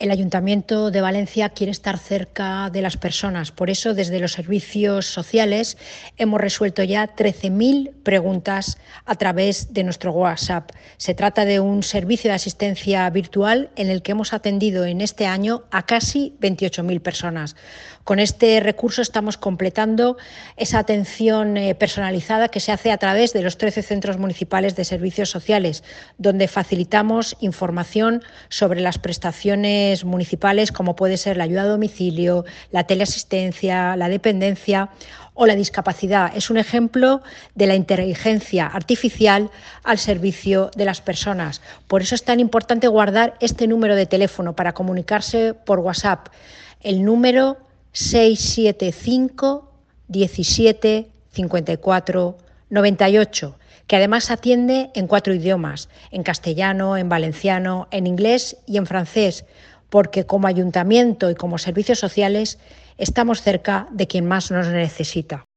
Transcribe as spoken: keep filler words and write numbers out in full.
El Ayuntamiento de Valencia quiere estar cerca de las personas. Por eso, desde los servicios sociales, hemos resuelto ya trece mil preguntas a través de nuestro WhatsApp. Se trata de un servicio de asistencia virtual en el que hemos atendido en este año a casi veintiocho mil personas. Con este recurso estamos completando esa atención eh, personalizada que se hace a través de los trece centros municipales de servicios sociales, donde facilitamos información sobre las prestaciones municipales, como puede ser la ayuda a domicilio, la teleasistencia, la dependencia o la discapacidad. Es un ejemplo de la inteligencia artificial al servicio de las personas. Por eso es tan importante guardar este número de teléfono para comunicarse por WhatsApp. El número seis siete cinco diecisiete cincuenta y cuatro noventa y ocho, que además atiende en cuatro idiomas, en castellano, en valenciano, en inglés y en francés, porque como ayuntamiento y como servicios sociales estamos cerca de quien más nos necesita.